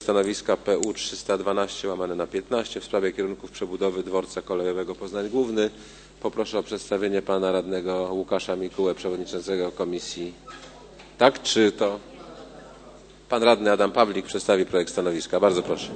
stanowiska PU 312/15 w sprawie kierunków przebudowy dworca kolejowego Poznań Główny. Poproszę o przedstawienie pana radnego Łukasza Mikułę, przewodniczącego komisji. Tak, czy to pan radny Adam Pawlik przedstawi projekt stanowiska? Bardzo proszę.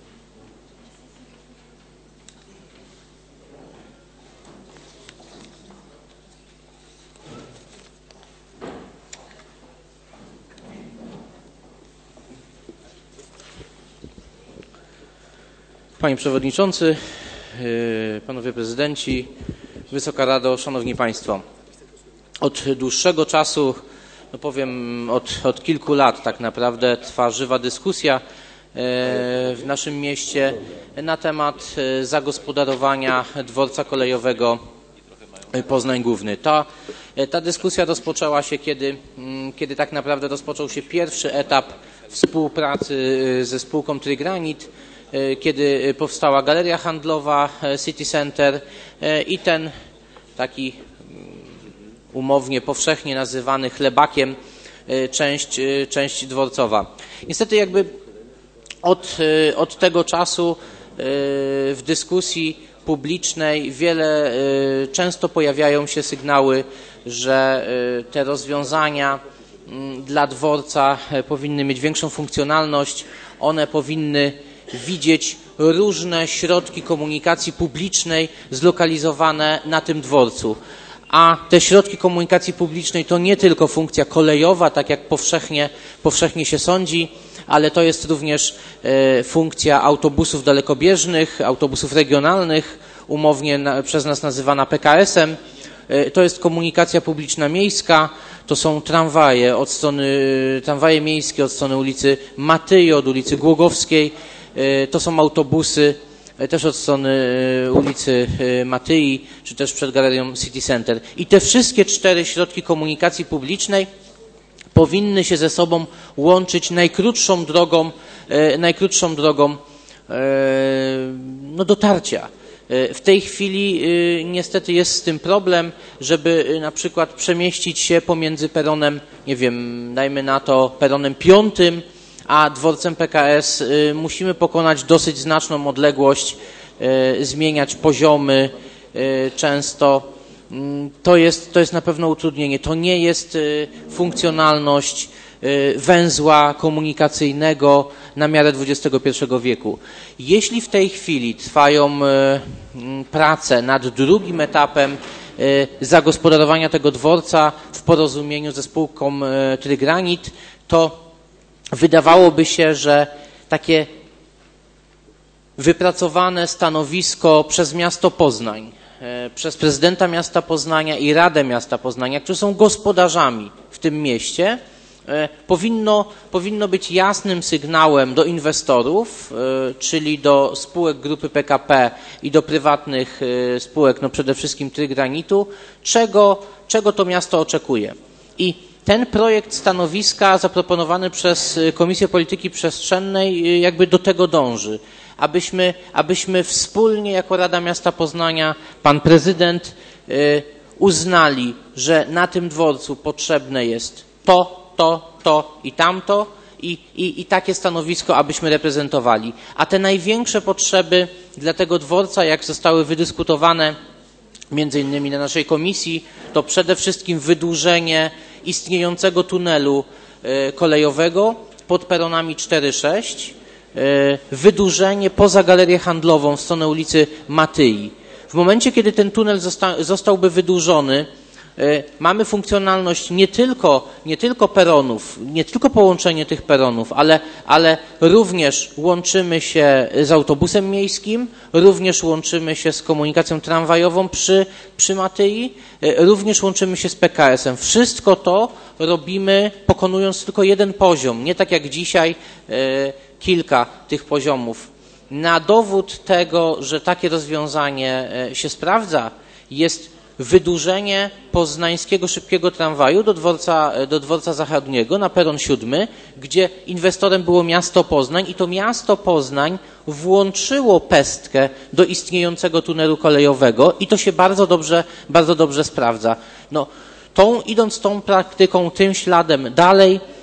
Panie Przewodniczący, Panowie Prezydenci, Wysoka Rado, Szanowni Państwo. Od dłuższego czasu, no powiem od kilku lat tak naprawdę, trwa żywa dyskusja w naszym mieście na temat zagospodarowania dworca kolejowego Poznań Główny. Ta dyskusja rozpoczęła się, kiedy tak naprawdę rozpoczął się pierwszy etap współpracy ze spółką Trigranit, kiedy powstała galeria handlowa City Center i ten taki umownie, powszechnie nazywany chlebakiem część dworcowa. Niestety jakby od tego czasu w dyskusji publicznej często pojawiają się sygnały, że te rozwiązania dla dworca powinny mieć większą funkcjonalność, one powinny widzieć różne środki komunikacji publicznej zlokalizowane na tym dworcu. A te środki komunikacji publicznej to nie tylko funkcja kolejowa, tak jak powszechnie się sądzi, ale to jest również funkcja autobusów dalekobieżnych, autobusów regionalnych, umownie przez nas nazywana PKS-em. To jest komunikacja publiczna miejska, to są tramwaje miejskie od strony ulicy Matyi, od ulicy Głogowskiej, to są autobusy też od strony ulicy Matyi, czy też przed galerią City Center. I te wszystkie 4 środki komunikacji publicznej powinny się ze sobą łączyć najkrótszą drogą dotarcia. W tej chwili niestety jest z tym problem, żeby na przykład przemieścić się pomiędzy peronem, nie wiem, dajmy na to peronem 5, a dworcem PKS musimy pokonać dosyć znaczną odległość, zmieniać poziomy często. To jest na pewno utrudnienie. To nie jest funkcjonalność węzła komunikacyjnego na miarę XXI wieku. Jeśli w tej chwili trwają prace nad drugim etapem zagospodarowania tego dworca w porozumieniu ze spółką Trigranit, to wydawałoby się, że takie wypracowane stanowisko przez miasto Poznań, przez prezydenta miasta Poznania i Radę Miasta Poznania, którzy są gospodarzami w tym mieście, powinno być jasnym sygnałem do inwestorów, czyli do spółek grupy PKP i do prywatnych spółek, no przede wszystkim Trigranitu, czego to miasto oczekuje. I ten projekt stanowiska zaproponowany przez Komisję Polityki Przestrzennej jakby do tego dąży, abyśmy wspólnie jako Rada Miasta Poznania, pan prezydent uznali, że na tym dworcu potrzebne jest to i tamto i takie stanowisko, abyśmy reprezentowali. A te największe potrzeby dla tego dworca, jak zostały wydyskutowane między innymi na naszej komisji, to przede wszystkim wydłużenie istniejącego tunelu kolejowego pod peronami 4-6, wydłużenie poza galerię handlową w stronę ulicy Matyi. W momencie, kiedy ten tunel zostałby wydłużony, mamy funkcjonalność nie tylko peronów, nie tylko połączenie tych peronów, ale również łączymy się z autobusem miejskim, również łączymy się z komunikacją tramwajową przy Matyi, również łączymy się z PKS-em. Wszystko to robimy pokonując tylko jeden poziom, nie tak jak dzisiaj kilka tych poziomów. Na dowód tego, że takie rozwiązanie się sprawdza, jest wydłużenie poznańskiego szybkiego tramwaju do dworca zachodniego na peron 7, gdzie inwestorem było miasto Poznań i to miasto Poznań włączyło pestkę do istniejącego tunelu kolejowego i to się bardzo dobrze sprawdza. No, idąc tą praktyką, tym śladem dalej,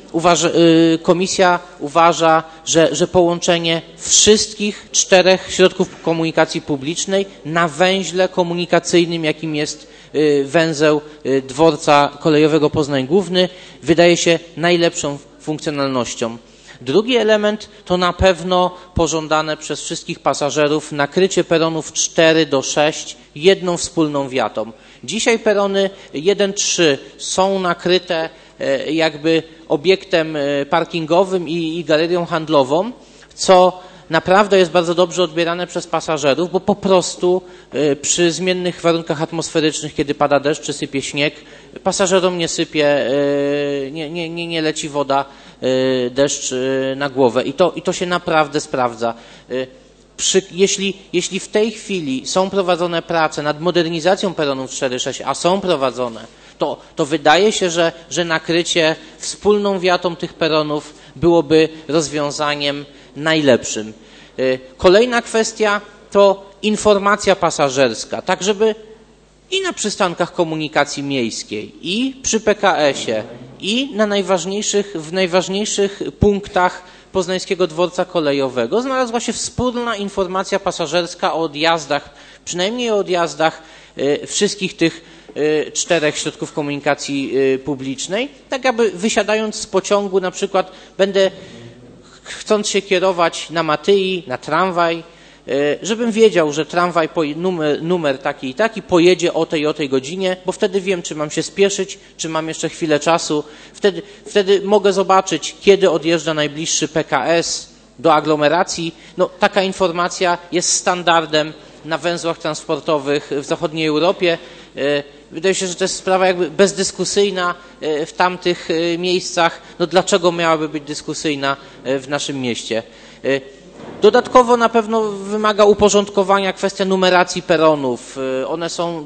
komisja uważa, że połączenie wszystkich 4 środków komunikacji publicznej na węźle komunikacyjnym, jakim jest węzeł dworca kolejowego Poznań Główny, wydaje się najlepszą funkcjonalnością. Drugi element to na pewno pożądane przez wszystkich pasażerów nakrycie peronów 4 do 6 jedną wspólną wiatą. Dzisiaj perony 1-3 są nakryte jakby obiektem parkingowym i galerią handlową, co naprawdę jest bardzo dobrze odbierane przez pasażerów, bo po prostu przy zmiennych warunkach atmosferycznych, kiedy pada deszcz czy sypie śnieg, pasażerom nie sypie, nie leci woda, deszcz na głowę i to się naprawdę sprawdza. Jeśli w tej chwili są prowadzone prace nad modernizacją peronów 4-6, a są prowadzone, to wydaje się, że nakrycie wspólną wiatą tych peronów byłoby rozwiązaniem najlepszym. Kolejna kwestia to informacja pasażerska, tak żeby i na przystankach komunikacji miejskiej, i przy PKS-ie, i w najważniejszych punktach Poznańskiego Dworca Kolejowego znalazła się wspólna informacja pasażerska o odjazdach, przynajmniej o odjazdach wszystkich tych 4 środków komunikacji publicznej, tak aby wysiadając z pociągu na przykład będę chcąc się kierować na Matyi, na tramwaj, żebym wiedział, że tramwaj numer taki i taki pojedzie o tej godzinie, bo wtedy wiem, czy mam się spieszyć, czy mam jeszcze chwilę czasu. Wtedy mogę zobaczyć, kiedy odjeżdża najbliższy PKS do aglomeracji. No, taka informacja jest standardem na węzłach transportowych w zachodniej Europie. Wydaje się, że to jest sprawa jakby bezdyskusyjna w tamtych miejscach. No dlaczego miałaby być dyskusyjna w naszym mieście? Dodatkowo na pewno wymaga uporządkowania kwestia numeracji peronów. One są,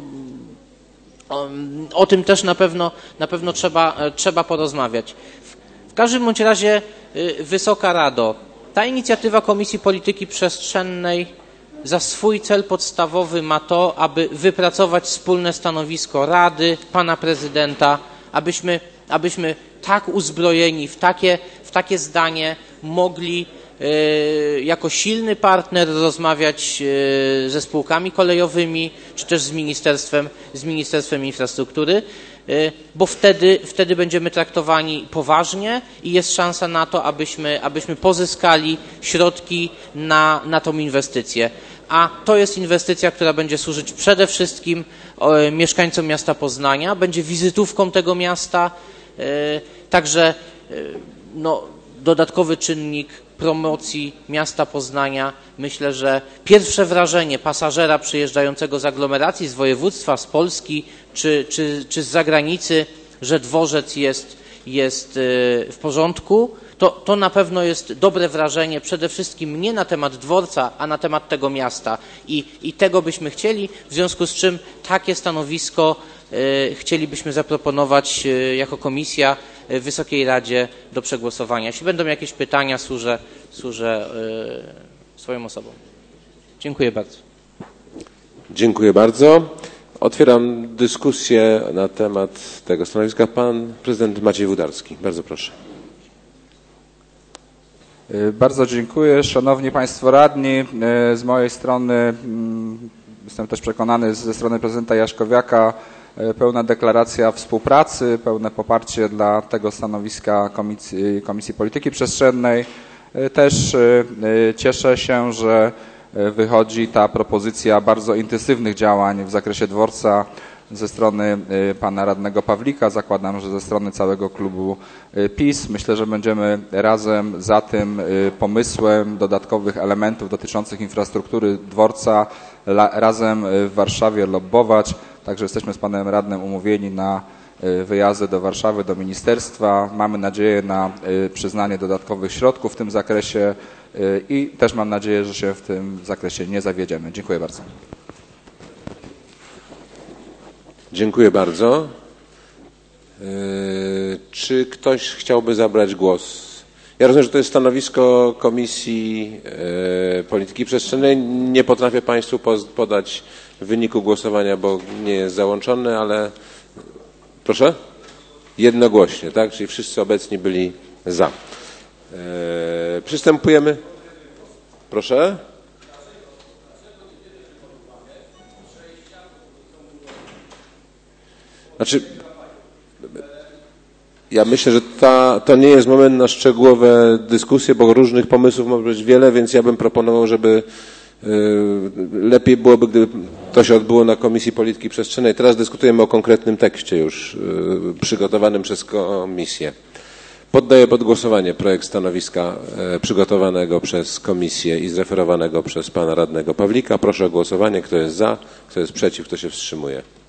o tym też na pewno trzeba porozmawiać. W każdym bądź razie, Wysoka Rado, ta inicjatywa Komisji Polityki Przestrzennej za swój cel podstawowy ma to, aby wypracować wspólne stanowisko Rady, pana prezydenta, abyśmy tak uzbrojeni w takie zdanie mogli jako silny partner rozmawiać ze spółkami kolejowymi, czy też z Ministerstwem Infrastruktury, bo wtedy będziemy traktowani poważnie i jest szansa na to, abyśmy pozyskali środki na tą inwestycję. A to jest inwestycja, która będzie służyć przede wszystkim mieszkańcom miasta Poznania, będzie wizytówką tego miasta, także dodatkowy czynnik promocji miasta Poznania. Myślę, że pierwsze wrażenie pasażera przyjeżdżającego z aglomeracji, z województwa, z Polski czy z zagranicy, że dworzec jest w porządku, to na pewno jest dobre wrażenie przede wszystkim nie na temat dworca, a na temat tego miasta i tego byśmy chcieli, w związku z czym takie stanowisko chcielibyśmy zaproponować jako komisja Wysokiej Radzie do przegłosowania. Jeśli będą jakieś pytania, służę swoją osobą. Dziękuję bardzo. Dziękuję bardzo. Otwieram dyskusję na temat tego stanowiska. Pan prezydent Maciej Wódarski. Bardzo proszę. Bardzo dziękuję. Szanowni Państwo Radni, z mojej strony jestem też przekonany ze strony prezydenta Jaśkowiaka pełna deklaracja współpracy, pełne poparcie dla tego stanowiska Komisji Polityki Przestrzennej. Też cieszę się, że wychodzi ta propozycja bardzo intensywnych działań w zakresie dworca ze strony pana radnego Pawlika. Zakładam, że ze strony całego klubu PiS. Myślę, że będziemy razem za tym pomysłem dodatkowych elementów dotyczących infrastruktury dworca razem w Warszawie lobbować. Także jesteśmy z panem radnym umówieni na wyjazdy do Warszawy, do ministerstwa. Mamy nadzieję na przyznanie dodatkowych środków w tym zakresie i też mam nadzieję, że się w tym zakresie nie zawiedziemy. Dziękuję bardzo. Dziękuję bardzo. Czy ktoś chciałby zabrać głos? Ja rozumiem, że to jest stanowisko Komisji Polityki Przestrzennej. Nie potrafię Państwu podać wyniku głosowania, bo nie jest załączony, ale proszę? Jednogłośnie, tak? Czyli wszyscy obecni byli Za. Przystępujemy. Proszę. Znaczy, ja myślę, że to nie jest moment na szczegółowe dyskusje, bo różnych pomysłów może być wiele, więc ja bym proponował, żeby lepiej byłoby, gdyby to się odbyło na Komisji Polityki Przestrzennej. Teraz dyskutujemy o konkretnym tekście już przygotowanym przez komisję. Poddaję pod głosowanie projekt stanowiska przygotowanego przez komisję i zreferowanego przez pana radnego Pawlika. Proszę o głosowanie. Kto jest za, kto jest przeciw, kto się wstrzymuje.